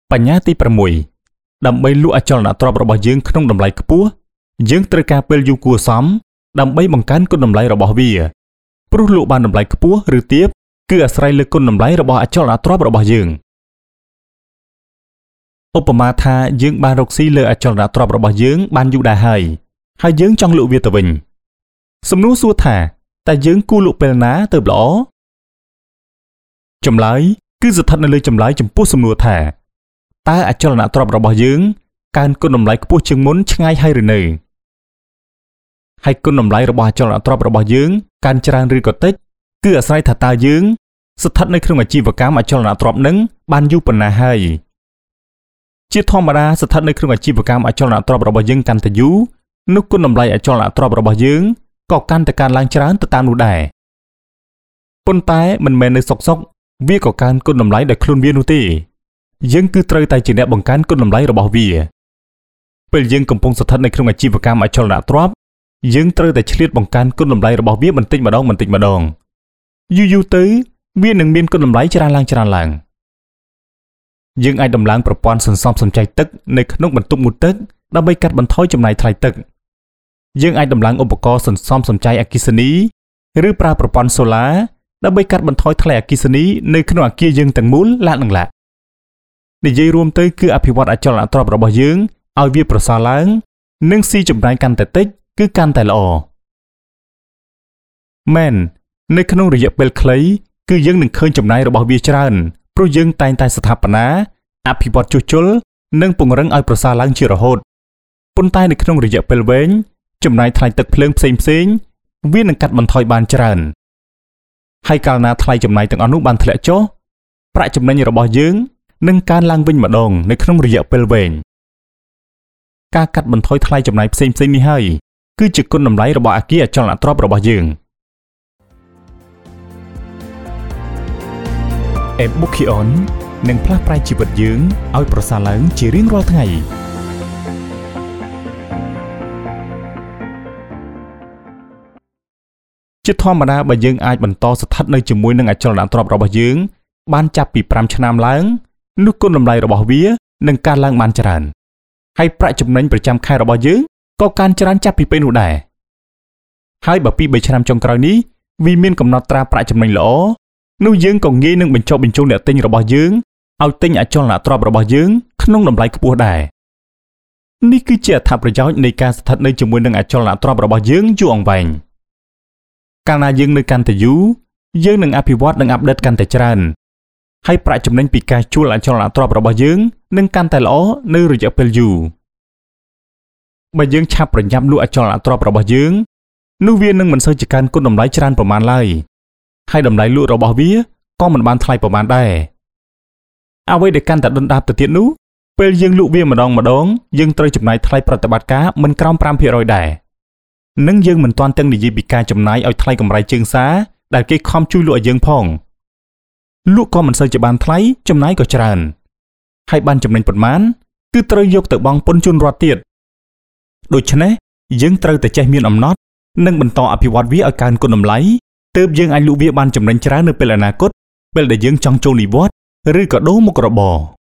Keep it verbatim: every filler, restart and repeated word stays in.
បញ្ញាទីប្រាំមួយដើម្បីលក់អចលនទ្រព្យរបស់យើងក្នុងតម្លៃខ្ពស់យើងត្រូវការពេលយូរគួរសមដើម្បីបង្កើនគុណតម្លៃរបស់វាព្រោះលក់បានតម្លៃខ្ពស់ឬទាបគឺអាស្រ័យលើគុណតម្លៃរបស់អចលនទ្រព្យរបស់យើងឧបមាថាយើងបានរកស៊ីលើអចលនទ្រព្យរបស់យើងបានយូរដែរហើយហើយយើងចង់លក់វាទៅវិញសំណួរសួរថាតើយើងគួរលក់ពេលណាទៅល្អចម្លើយគឺស្ថិតនៅលើចម្លើយចំពោះសំណួរថាតើអចលនទ្រព្យរបស់យើងកើនគុណតម្លៃខ្ពស់ជាងមុនឆ្ងាយហើយឬនៅហើយគុណតម្លៃរបស់អចលនទ្រព្យរបស់យើងកើនច្រើនឬក៏តិចគឺអាស្រ័យថាតើយើងស្ថិតនៅក្នុងអាជីវកម្មអចលនទ្រព្យនឹងបានយូរប៉ុណ្ណាហើយជាធម្មតាស្ថិតនៅក្នុងអាជីវកម្មអចលនទ្រព្យរបស់យើងកាន់តែយូរនោះគុណតម្លៃអចលនទ្រព្យរបស់យើងក៏កាន់តែកើនឡើងច្រើនទៅតាមនោះដែរប៉ុន្តែមិនមែននៅសុកសុកវាក៏កើនគុណតម្លៃដោយខ្លួនវានោះទេយើងគឺត្រូវតែជាអ្នកបង្កើនគុណតម្លៃរបស់វាពេលយើងកំពុងស្ថិតនៅក្នុងអាជីវកម្មអចលនទ្រព្យយើងត្រូវតែឆ្លៀតបង្កើនគុណតម្លៃរបស់វាបន្តិចម្ដងបន្តិចម្ដងយូរយូរទៅវានឹងមានគុណតម្លៃច្រើនឡើងច្រើនឡើងយើងអាចដំឡើងប្រព័ន្ធសន្សំសំចៃទឹកនៅក្នុងបន្ទប់ងូតទឹកដើម្បីកាត់បន្ថយចំណាយថ្លៃទឹកយើងអាចដំឡើងឧបករណ៍សន្សំសំចៃអគ្គិសនីឬប្រើប្រព័ន្ធសូឡាដើម្បីកាត់បន្ថយថ្លៃអគ្គិសនីនៅក្នុងអគារយើងទាំងមូលឡាក់នឹងឡាក់និយាយរួមទៅគឺអភិវឌ្ឍអចលនទ្រព្យរបស់យើងឲ្យវាប្រសើរឡើងនិងស៊ីចំណាយកាន់តែតិចគឺកាន់តែល្អមែននៅក្នុងរយៈពេលខ្លីគឺយើងនឹងឃើញចំណាយរបស់វាច្រើនព្រោះយើងតែងតែស្ថាបនាអភិវឌ្ឍជួសជុលនិងពង្រឹងឲ្យប្រសើរឡើងជារហូតប៉ុន្តែនៅក្នុងរយៈពេលវែងចំណាយថ្លៃទឹកភ្លើងផ្សេងផ្សេងវានឹងកាត់បន្ថយបានច្រើនហើយកាលណាថ្លៃចំណាយទាំងអស់នោះបានធ្លាក់ចុះប្រាក់ចំណេញរបស់យើងនឹងកើនឡើងវិញម្ដងនៅក្នុងរយៈពេលវែងការកាត់បន្ថយថ្លៃចំណាយផ្សេងផ្សេងនេះហើយគឺជាគុណតម្លៃរបស់អគារអចលនទ្រព្យរបស់យើង Ebukion នឹងផ្លាស់ប្រែជីវិតយើងឲ្យប្រសើរឡើងជារៀងរាល់ថ្ងៃជាធម្មតាបើយើងអាចបន្តស្ថិតនៅជាមួយនឹងអចលនទ្រព្យរបស់យើងបានចាប់ពីប្រាំឆ្នាំឡើងនោះគុណតម្លៃរបស់វានឹងកើនឡើងបានច្រើនហើយប្រាក់ចំណេញប្រចាំខែរបស់យើងក៏កើនច្រើនចាប់ពីពេលនោះដែរហើយបើពីរបីឆ្នាំចុងក្រោយនេះវាមានកំណត់ត្រាប្រាក់ចំណេញល្អនោះយើងក៏ងាយនឹងបញ្ចុះបញ្ចូលអ្នកទិញរបស់យើងឲ្យទិញអចលនទ្រព្យរបស់យើងក្នុងតម្លៃខ្ពស់ដែរនេះគឺជាអត្ថប្រយោជន៍នៃការស្ថិតនៅជាមួយនឹងអចលនទ្រព្យរបស់យើងយូរអង្វែងកាលណាយើងនៅកាន់តែយូរយើងនឹងអភិវឌ្ឍនិងអាប់ដេតកាន់តែច្រើនហើយប្រាក់ចំណេញពីការជួលអចលនទ្រព្យរបស់យើងនឹងកាន់តែល្អនៅរយៈពេលយូរបើយើងឆាប់ប្រញាប់លក់អចលនទ្រព្យរបស់យើងនោះវានឹងមិនសូវជាកើនគុណតម្លៃច្រើនប្រមាណឡើយហើយតម្លៃលក់របស់វាក៏មិនបានថ្លៃប្រមាណដែរអ្វីដែលកាន់តែដុនដាបទៅទៀតនោះពេលយើងលក់វាម្ដងម្ដងយើងត្រូវចំណាយថ្លៃប្រតិបត្តិការមិនក្រោម five percent ដែរនិងយើងមិនទាន់ទាំងនិយាយពីការចំណាយឲ្យថ្លៃកម្រៃជើងសារដែលគេខំជួយលក់ឲ្យយើងផងលក់ក៏មិនសូវជាបានថ្លៃចំណាយក៏ច្រើនហើយបានចំណេញប៉ុន្មានគឺត្រូវយកទៅបង់ពន្ធជូនរដ្ឋទៀតដូច្នេះយើងត្រូវតែចេះមានអំណត់និងបន្តអភិវឌ្ឍវាឲ្យកើនគុណតម្លៃទើបយើងអាចលក់វាបានចំណេញច្រើននៅពេលអនាគតពេលដែលយើងចង់ចូលនិវត្តន៍ឬក៏ដូរមុខរបរ